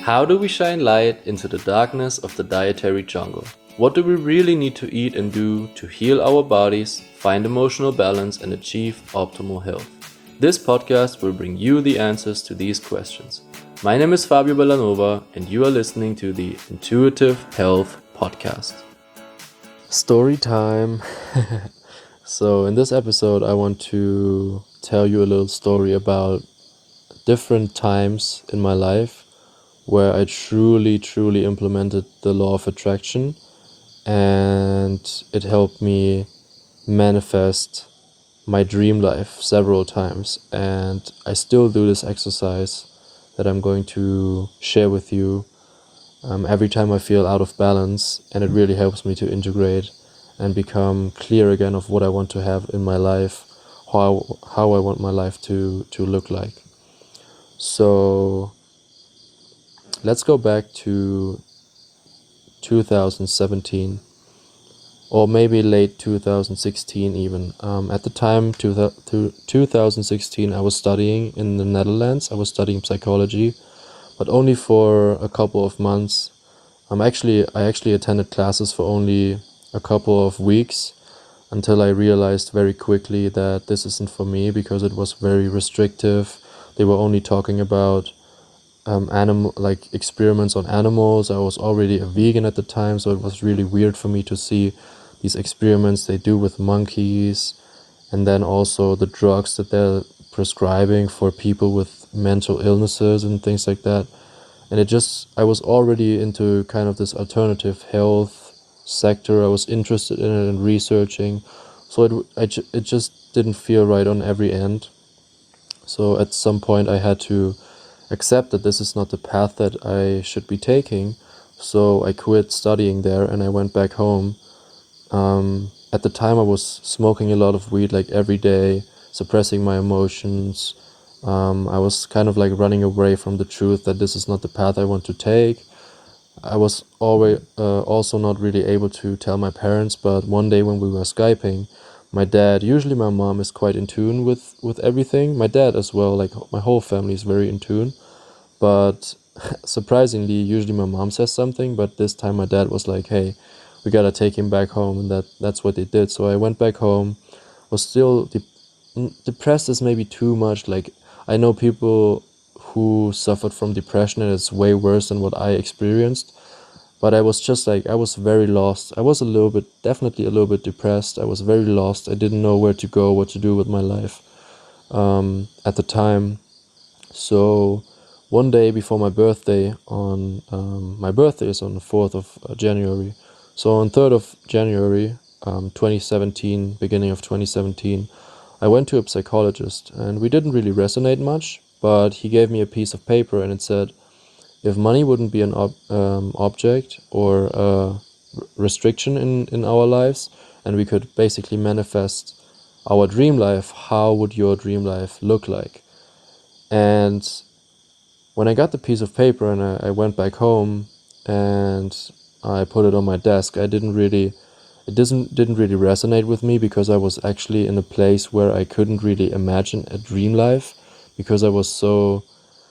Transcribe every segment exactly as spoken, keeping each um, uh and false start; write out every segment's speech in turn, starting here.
How do we shine light into the darkness of the dietary jungle? What do we really need to eat and do to heal our bodies, find emotional balance, and achieve optimal health? This podcast will bring you the answers to these questions. My name is Fabio Bellanova, and you are listening to the Intuitive Health Podcast. Story time. So in this episode, I want to tell you a little story about different times in my life where I truly, truly implemented the law of attraction, and it helped me manifest my dream life several times. And I still do this exercise that I'm going to share with you um, every time I feel out of balance, and it really helps me to integrate and become clear again of what I want to have in my life, how how I want my life to to look like. So let's go back to two thousand seventeen, or maybe late two thousand sixteen even. Um, at the time, two thousand sixteen, I was studying in the Netherlands. I was studying psychology, but only for a couple of months. Um, actually, I actually attended classes for only a couple of weeks until I realized very quickly that this isn't for me, because it was very restrictive. They were only talking about um, animal like experiments on animals. I was already a vegan at the time, so it was really weird for me to see these experiments they do with monkeys, and then also the drugs that they're prescribing for people with mental illnesses and things like that. And it just, I was already into kind of this alternative health sector. I was interested in it and researching. So it, I, ju- it just didn't feel right on every end. So at some point I had to accept that this is not the path that I should be taking. So I quit studying there and I went back home. Um, at the time I was smoking a lot of weed like every day, suppressing my emotions. Um, I was kind of like running away from the truth that this is not the path I want to take. I was always uh, also not really able to tell my parents, but one day when we were Skyping, my dad, usually my mom is quite in tune with, with everything. My dad as well, like my whole family is very in tune. But surprisingly, usually my mom says something, but this time my dad was like, hey, we gotta take him back home, and that, that's what they did. So I went back home, was still de- depressed is maybe too much. Like, I know people who suffered from depression and it's way worse than what I experienced, but I was just like, I was very lost. I was a little bit, definitely a little bit depressed. I was very lost. I didn't know where to go, what to do with my life um, at the time. So one day before my birthday, on um, my birthday is on the fourth of January. So on third of January, um, twenty seventeen, beginning of twenty seventeen, I went to a psychologist, and we didn't really resonate much, but he gave me a piece of paper and it said, if money wouldn't be an ob- um, object or a r- restriction in, in our lives, and we could basically manifest our dream life, how would your dream life look like? And when I got the piece of paper and I, I went back home and I put it on my desk, I didn't really, it doesn't didn't really resonate with me, because I was actually in a place where I couldn't really imagine a dream life, because I was so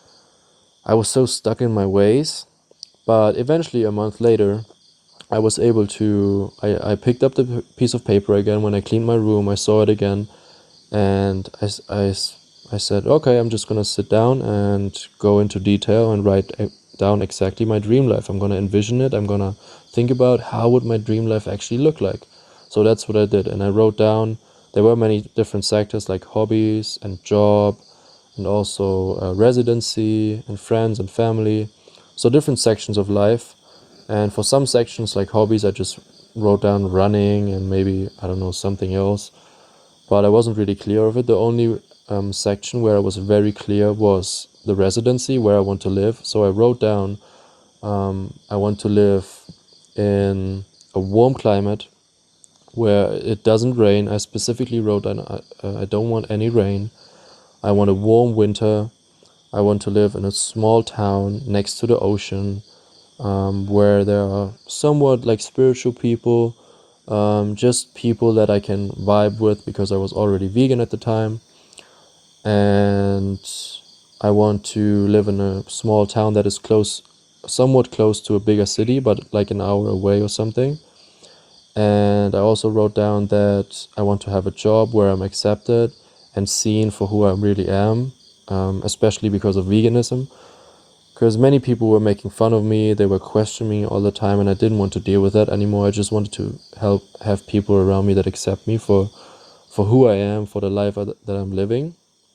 I was so stuck in my ways. But eventually, a month later, I was able to, I, I picked up the p- piece of paper again. When I cleaned my room, I saw it again, and I, s- I s- I said, okay, I'm just gonna sit down and go into detail and write uh, down exactly my dream life. I'm gonna envision it. I'm gonna think about how would my dream life actually look like. So that's what I did, and I wrote down, there were many different sectors like hobbies and job, and also uh, residency and friends and family. So different sections of life. And for some sections like hobbies, I just wrote down running and maybe, I don't know, something else. But I wasn't really clear of it. The only um, section where I was very clear was the residency, where I want to live. So I wrote down, um, I want to live in a warm climate where it doesn't rain. I specifically wrote down, I, uh, I don't want any rain. I want a warm winter. I want to live in a small town next to the ocean, um, where there are somewhat like spiritual people, um, just people that I can vibe with, because I was already vegan at the time. And I want to live in a small town that is close somewhat close to a bigger city, but like an hour away or something. And I also wrote down that I want to have a job where I'm accepted and seen for who I really am, um, especially because of veganism. Because many people were making fun of me, they were questioning me all the time, and I didn't want to deal with that anymore. I just wanted to help have people around me that accept me for for who I am, for the life that I'm living.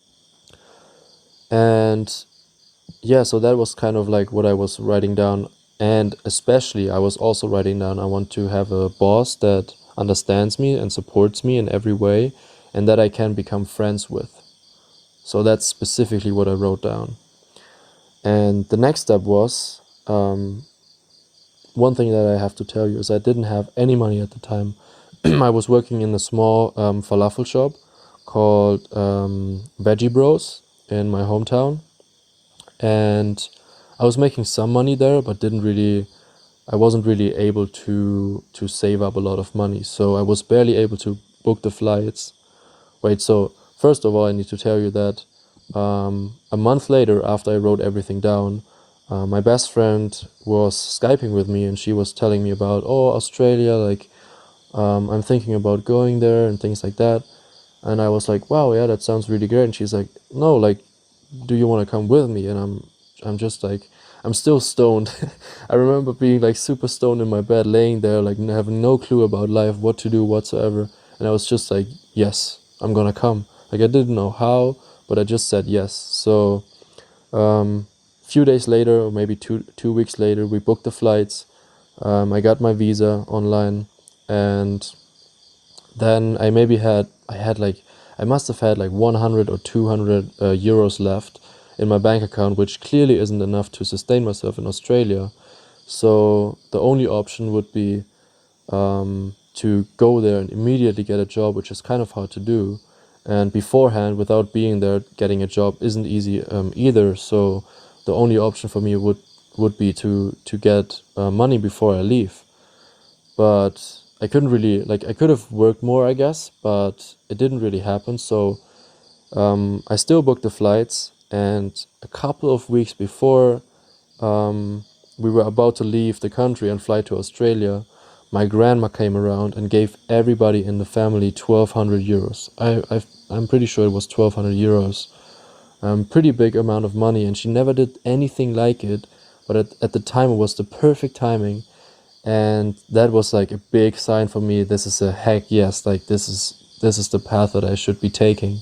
And yeah, so that was kind of like what I was writing down. And especially, I was also writing down I want to have a boss that understands me and supports me in every way, and that I can become friends with. So that's specifically what I wrote down. And the next step was, um, one thing that I have to tell you is I didn't have any money at the time. I was working in a small um, falafel shop called um, Veggie Bros in my hometown. And I was making some money there, but didn't really, I wasn't really able to to save up a lot of money. So I was barely able to book the flights. Wait, so first of all, I need to tell you that um, a month later, after I wrote everything down, uh, my best friend was Skyping with me, and she was telling me about, oh, Australia, like um, I'm thinking about going there and things like that. And I was like, wow, yeah, that sounds really great. And she's like, no, like, do you want to come with me? And I'm, I'm just like, I'm still stoned. I remember being like super stoned in my bed, laying there, like having no clue about life, what to do whatsoever. And I was just like, yes, I'm gonna come. Like I didn't know how, but I just said yes. So um, a few days later, or maybe two two weeks later, we booked the flights. Um, I got my visa online, and then I maybe had I had like I must have had like one hundred or two hundred uh, euros left in my bank account, which clearly isn't enough to sustain myself in Australia. So the only option would be um, to go there and immediately get a job, which is kind of hard to do. And beforehand, without being there, getting a job isn't easy um, either. So the only option for me would would be to to get uh, money before I leave. But I couldn't really, like, I could have worked more, I guess, but it didn't really happen. So um, I still booked the flights, and a couple of weeks before um, we were about to leave the country and fly to Australia, my grandma came around and gave everybody in the family twelve hundred euros. I, I've, I'm pretty sure it was twelve hundred euros. Um, pretty big amount of money, and she never did anything like it. But at, at the time, it was the perfect timing. And that was like a big sign for me. This is a heck yes, like this is this is the path that I should be taking.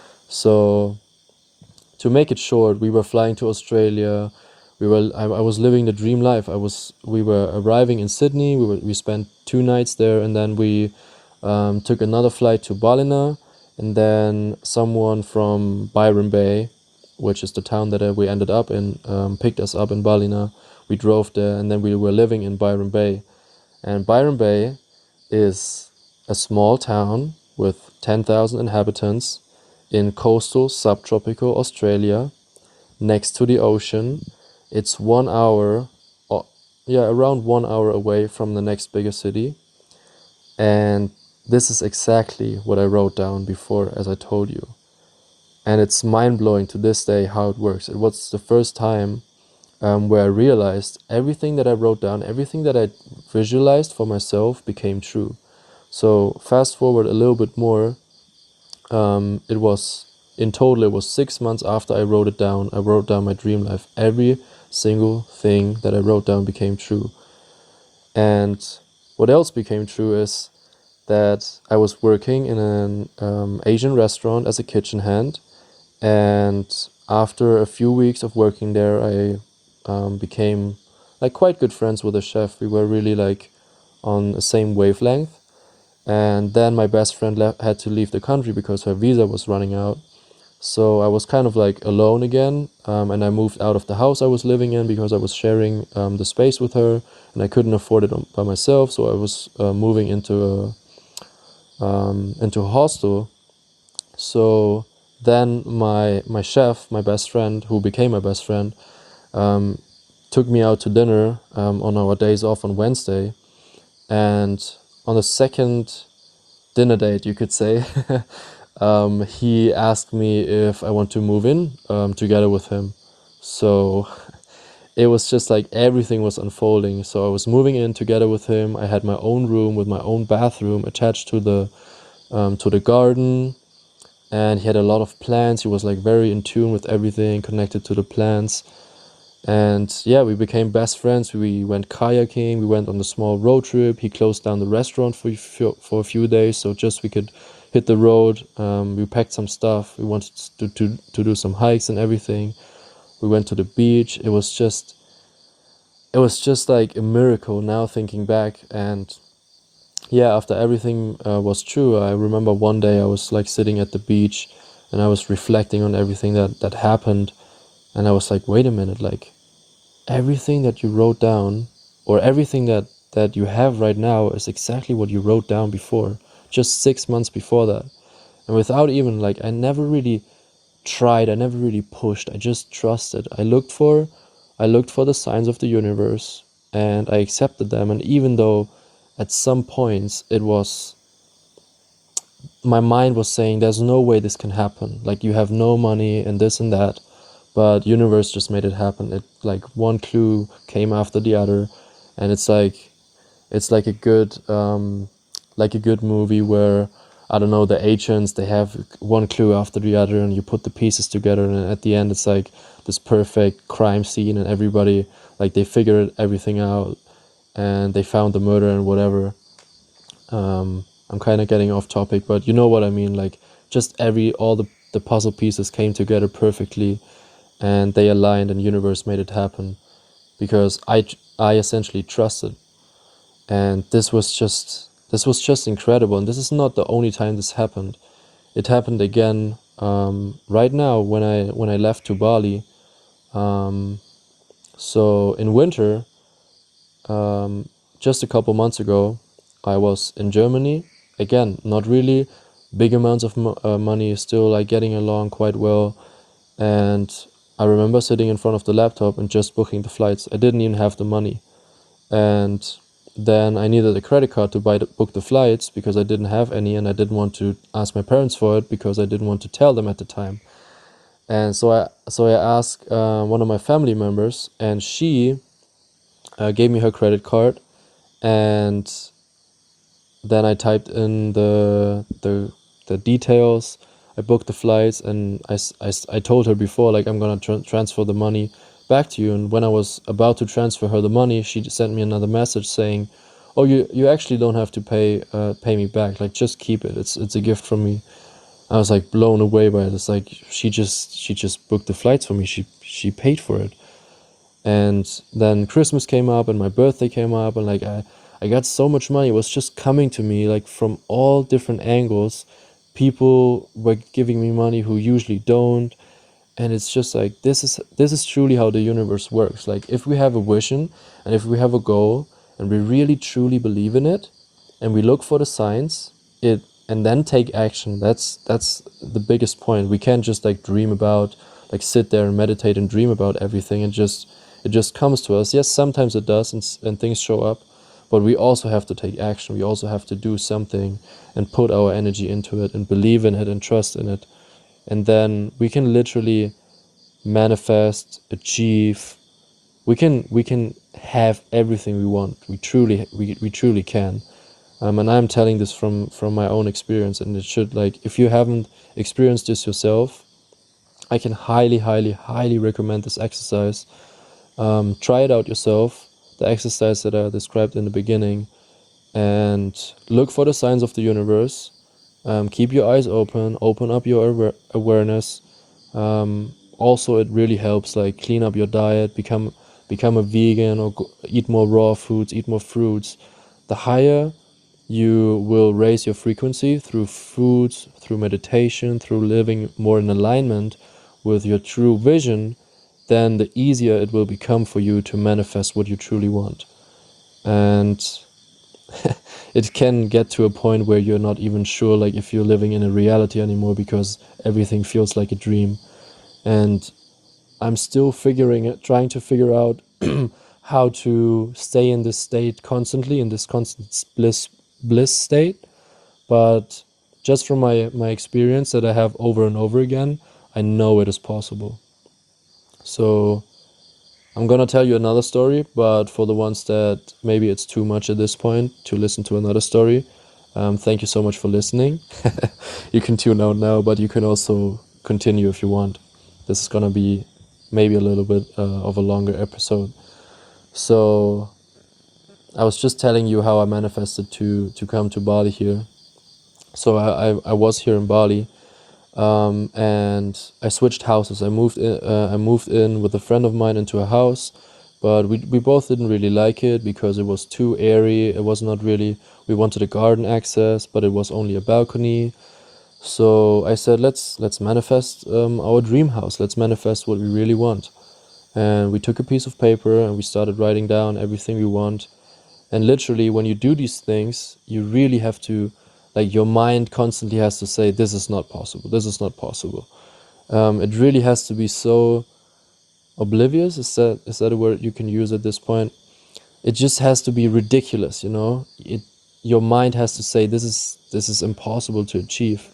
So to make it short, we were flying to Australia. We were I, I was living the dream life. I was we were arriving in Sydney. We were, we spent two nights there, and then we um, took another flight to Ballina, and then someone from Byron Bay, which is the town that uh, we ended up in, um, picked us up in Ballina. We drove there, and then we were living in Byron Bay. And Byron Bay is a small town with ten thousand inhabitants in coastal subtropical Australia, next to the ocean. It's one hour, uh, yeah, around one hour away from the next bigger city. And this is exactly what I wrote down before, as I told you. And it's mind-blowing to this day how it works. It was the first time um, where I realized everything that I wrote down, everything that I visualized for myself became true. So fast forward a little bit more, um, it was, in total, it was six months after I wrote it down, I wrote down my dream life. Every single thing that I wrote down became true. And what else became true is that I was working in an um, Asian restaurant as a kitchen hand. And after a few weeks of working there, I um, became like quite good friends with the chef. We were really like on the same wavelength. And then my best friend le- had to leave the country because her visa was running out. So I was kind of like alone again, um, and I moved out of the house I was living in because I was sharing um, the space with her, and I couldn't afford it on, by myself. So I was uh, moving into a um, into a hostel. So then my my chef, my best friend, who became my best friend, um, took me out to dinner um, on our days off on Wednesday, and on the second dinner date, you could say, um, he asked me if I want to move in um, together with him. So it was just like everything was unfolding. So I was moving in together with him. I had my own room with my own bathroom attached to the um, to the garden, and he had a lot of plants. He was like very in tune with everything, connected to the plants. And yeah, we became best friends. We went kayaking. We went on a small road trip. He closed down the restaurant for a few, for a few days, so just we could hit the road. Um, we packed some stuff. We wanted to, to to do some hikes and everything. We went to the beach. It was just, it was just like a miracle now thinking back. And yeah, after everything uh, was true, I remember one day I was like sitting at the beach and I was reflecting on everything that that happened, and I was like, wait a minute, like everything that you wrote down, or everything that that you have right now, is exactly what you wrote down before, just six months before that. And without even like, I never really tried, I never really pushed, I just trusted. I looked for I looked for the signs of the universe, and I accepted them. And even though at some points it was, my mind was saying there's no way this can happen, like you have no money and this and that, but universe just made it happen. It like one clue came after the other, and it's like it's like a good um like a good movie where, I don't know, the agents, they have one clue after the other, and you put the pieces together, and at the end it's like this perfect crime scene, and everybody, like, they figured everything out and they found the murder and whatever. um I'm kind of getting off topic, but you know what I mean. Like, just every all the the puzzle pieces came together perfectly, and they aligned, and universe made it happen because I I essentially trusted. And this was just this was just incredible. And this is not the only time this happened. It happened again um, right now when I when I left to Bali. Um, so in winter, um, just a couple months ago, I was in Germany again. Not really big amounts of mo- uh, money, still like getting along quite well. And I remember sitting in front of the laptop and just booking the flights. I didn't even have the money. And then I needed a credit card to buy the, book the flights, because I didn't have any, and I didn't want to ask my parents for it because I didn't want to tell them at the time. And so I so I asked uh, one of my family members, and she uh, gave me her credit card. And then I typed in the the the details. I booked the flights, and I, I, I told her before, like, I'm gonna tra- transfer the money back to you. And when I was about to transfer her the money, she sent me another message saying, "Oh, you you actually don't have to pay uh, pay me back. Like, just keep it. It's it's a gift from me." I was like blown away by it. It's like she just she just booked the flights for me. She she paid for it. And then Christmas came up, and my birthday came up, and like I, I got so much money. It was just coming to me like from all different angles. People were giving me money who usually don't. And it's just like, this is this is truly how the universe works. Like, if we have a vision, and if we have a goal, and we really truly believe in it, and we look for the signs, it and then take action. That's that's the biggest point. We can't just like dream about, like, sit there and meditate and dream about everything, and just it just comes to us. Yes, sometimes it does, and, and things show up, but we also have to take action. We also have to do something and put our energy into it and believe in it and trust in it. And then we can literally manifest, achieve. We can we can have everything we want. We truly we, we truly can. Um, and I'm telling this from from my own experience. And it should, like, if you haven't experienced this yourself, I can highly highly highly recommend this exercise. Um, try it out yourself, the exercise that I described in the beginning, and look for the signs of the universe. Um, keep your eyes open, open up your aware- awareness. Um, also, it really helps, like, clean up your diet, become become a vegan, or go, eat more raw foods, eat more fruits. The higher you will raise your frequency through foods, through meditation, through living more in alignment with your true vision, then the easier it will become for you to manifest what you truly want. And it can get to a point where you're not even sure, like, if you're living in a reality anymore, because everything feels like a dream. And I'm still figuring it, trying to figure out how to stay in this state constantly, in this constant bliss bliss state. But just from my my experience that I have over and over again, I know it is possible. So I'm gonna tell you another story, but for the ones that maybe it's too much at this point to listen to another story, um, thank you so much for listening. You can tune out now, but you can also continue if you want. This is gonna be maybe a little bit uh, of a longer episode. So I was just telling you how I manifested to to come to Bali here. So I, I, I was here in Bali, um, and I switched houses. I moved in, uh, I moved in with a friend of mine into a house, but we we both didn't really like it because it was too airy. It was not really. We wanted a garden access, but it was only a balcony. So I said, let's let's manifest um, our dream house. Let's manifest what we really want. And we took a piece of paper and we started writing down everything we want. And literally, when you do these things, you really have to, like, your mind constantly has to say, this is not possible, this is not possible. Um, it really has to be so oblivious, is that is that a word you can use at this point? It just has to be ridiculous, you know? It, your mind has to say, this is this is impossible to achieve.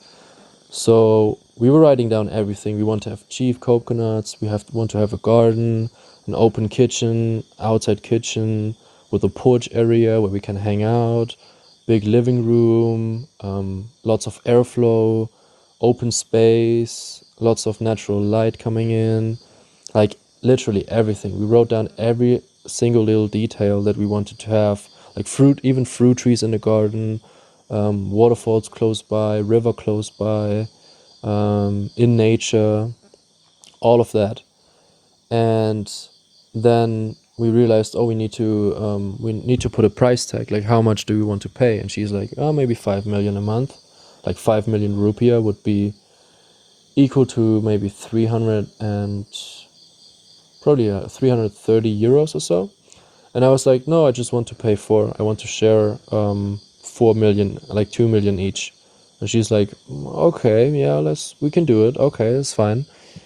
So we were writing down everything. We want to have cheap coconuts, we have want to have a garden, an open kitchen, outside kitchen, with a porch area where we can hang out, big living room, um, lots of airflow, open space, lots of natural light coming in, like literally everything. We wrote down every single little detail that we wanted to have, like fruit, even fruit trees in the garden, um, waterfalls close by, river close by, um, in nature, all of that. And then we realized, oh, we need to um, we need to put a price tag. Like, how much do we want to pay? And she's like, oh, maybe five million a month. Like five million rupiah would be equal to maybe three hundred and probably uh, three hundred thirty euros or so. And I was like, no, I just want to pay four. I want to share um, four million, like two million each. And she's like, okay, yeah, let's we can do it. Okay, that's fine.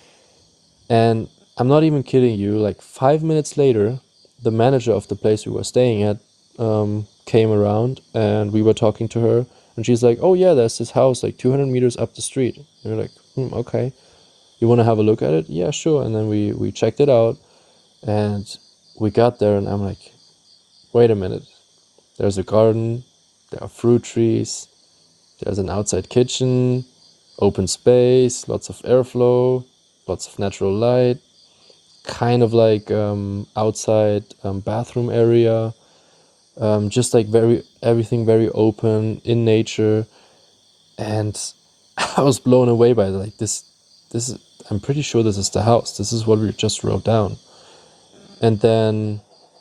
And I'm not even kidding you, like five minutes later, the manager of the place we were staying at um, came around and we were talking to her. And she's like, oh yeah, there's this house like two hundred meters up the street. And we're like, hmm, okay. You want to have a look at it? Yeah, sure. And then we, we checked it out and we got there and I'm like, wait a minute. There's a garden, there are fruit trees, there's an outside kitchen, open space, lots of airflow, lots of natural light, kind of like um, outside um, bathroom area, um, just like very everything very open in nature. And I was blown away by it. Like this, this is, I'm pretty sure this is the house. This is what we just wrote down. And then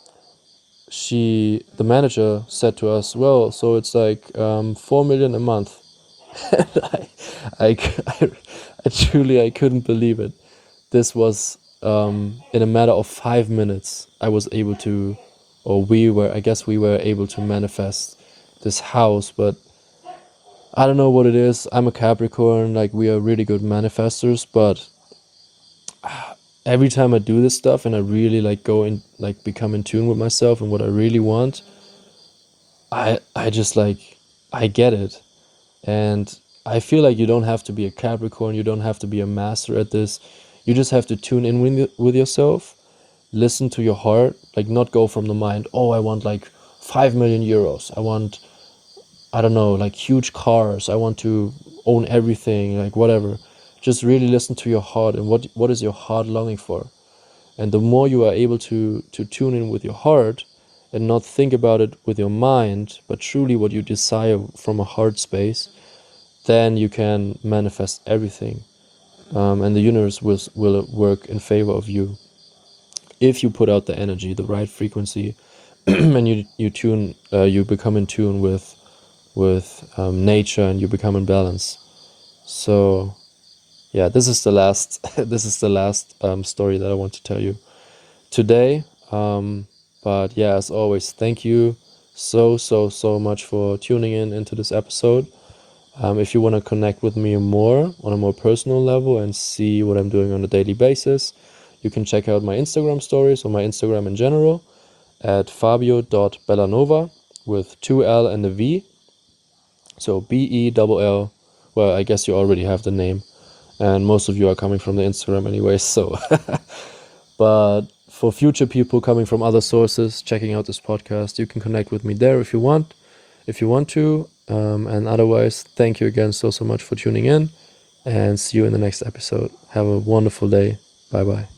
she, the manager, said to us, well, so it's like um, four million a month. And I, I, I, I truly, I couldn't believe it. This was um, in a matter of five minutes. I was able to, or we were, I guess we were able to manifest this house. But I don't know what it is. I'm a Capricorn. Like, we are really good manifestors, but every time I do this stuff and I really like go in, like become in tune with myself and what I really want, I I just like I get it. And I feel like you don't have to be a Capricorn, you don't have to be a master at this. You just have to tune in with, with yourself, listen to your heart, like not go from the mind, oh, I want like five million euros. I want, I don't know, like huge cars. I want to own everything, like whatever. Just really listen to your heart and what what is your heart longing for. And the more you are able to to tune in with your heart and not think about it with your mind, but truly what you desire from a heart space, then you can manifest everything. Um, and the universe will, will work in favor of you. If you put out the energy, the right frequency, and you you tune, uh, you become in tune with with um, nature, and you become in balance. So, yeah, this is the last. this is the last um, story that I want to tell you today. Um, but yeah, as always, thank you so so so much for tuning in into this episode. Um, if you want to connect with me more on a more personal level and see what I'm doing on a daily basis, you can check out my Instagram stories or my Instagram in general at fabio dot bellanova with two L and a V. So B E L L. Well, I guess you already have the name. And most of you are coming from the Instagram anyway, so. But for future people coming from other sources checking out this podcast, you can connect with me there if you want, if you want to. Um, and otherwise, thank you again so, so much for tuning in, and see you in the next episode. Have a wonderful day. Bye bye.